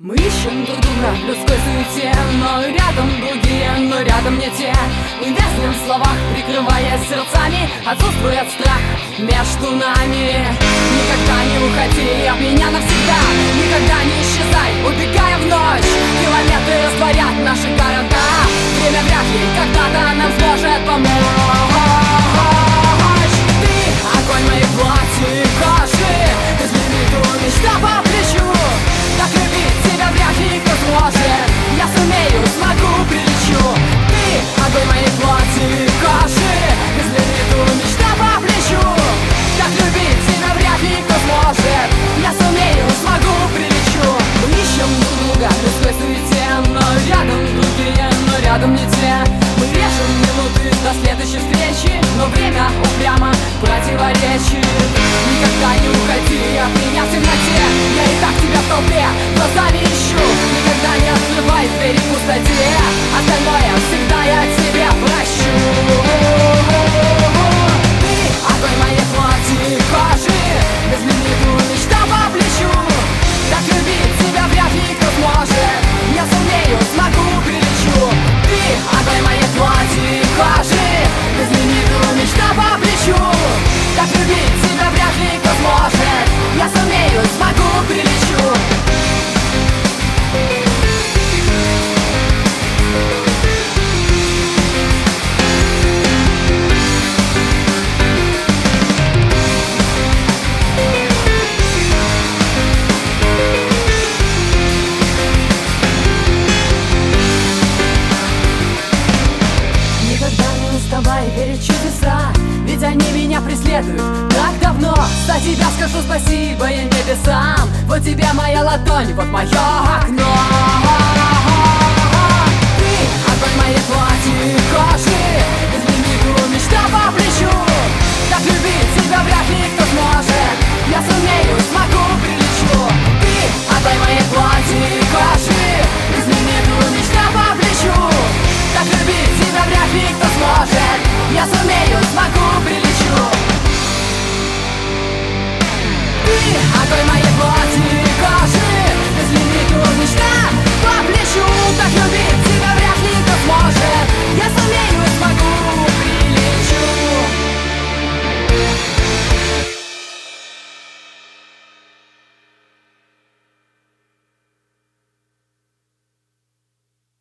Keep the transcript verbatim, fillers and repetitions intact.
Мы ищем друг друга в людской суете, но рядом другие, но рядом не те. Мы вязнем в словах, прикрываясь сердцами, отсутствует страх между нами. Никогда не уходи от меня навсегда, никогда не исчезай, убегая в ночь. Километры растворят наши города, время вряд ли когда-то нам сможет помочь. Ты — огонь моей плоти и кожи, без лимиту мечта по плечу. Так любить тебя вряд ли кто сможет, я сумею, смогу, прилечу. Ты — огонь моей плоти и кожи, без лимиту мечта по плечу. Так любить тебя вряд ли кто сможет, я сумею, смогу, прилечу. Мы ищем друг друга в людской суете, но рядом другие, но рядом не те. Мы режем минуты до следующей встречи, но время упрямо противоречит. Никогда не уходи от меня в темноте, я и так тебя в толпе глазами ищу. Никогда не открывай двери в пустоте, остальное всегда я тебе прощу. Ты — огонь моей плоти и кожи, без лимиту мечта по плечу. Так любить тебя вряд ли кто сможет, я сумею, смогу, прилечу. Ты — огонь моей плоти и кожи, без лимиту мечта по плечу. Так любить тебя вряд ли кто сможет, я сумею, смогу, прилечу. Верить в чудеса, ведь они меня преследуют так давно. За тебя скажу спасибо я небесам, вот тебе моя ладонь, вот мое окно.